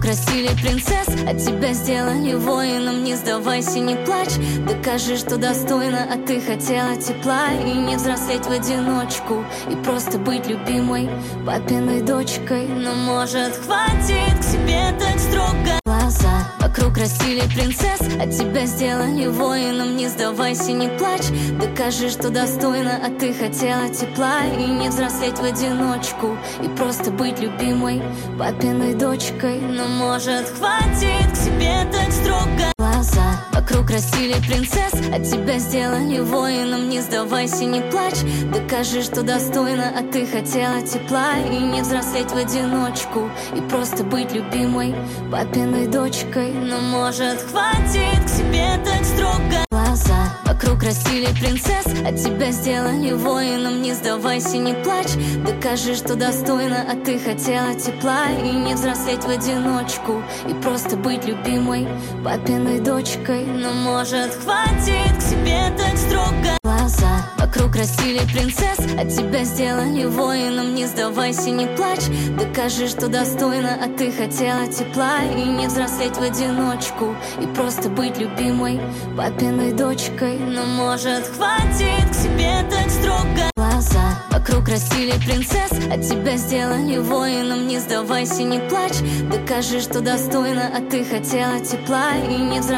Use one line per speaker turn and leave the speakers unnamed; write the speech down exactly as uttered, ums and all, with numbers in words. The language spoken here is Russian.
Вокруг растили принцесс, а тебя сделали воином. Не сдавайся, не плачь, докажи, что достойна. А ты хотела тепла и не взрослеть в одиночку, и просто быть любимой папиной дочкой. Но может хватит к себе так строго. Глаза вокруг растили принцесс, а тебя сделали воином. Не сдавайся, не плачь, докажи, что достойна. А ты хотела тепла и не взрослеть в одиночку, и просто быть любимой папиной дочкой. Но может хватит к себе так строго. Глаза вокруг растили принцесс, а тебя сделали воином. Не сдавайся, не плачь, докажи, что достойна. А ты хотела тепла и не взрослеть в одиночку, и просто быть любимой папиной дочкой. Но может хватит к себе так строго. Глаза вокруг растили принцесс, а тебя сделали воином. Не сдавайся, не плачь, докажи, что достойна. А ты хотела тепла и не взрослеть в одиночку, и просто быть любимой папиной дочкой. Но может хватит к себе так строго. Глаза вокруг растили принцесс, а тебя сделали воином. Не сдавайся, не плачь, докажи, что достойна. А ты хотела тепла и не взрослеть в одиночку, и просто быть любимой папиной дочкой. Но может хватит к себе так строго. Глаза вокруг растили принцесс, а тебя сделали воином. Не сдавайся, не плачь, докажи, что достойна. А ты хотела тепла и не взрослеть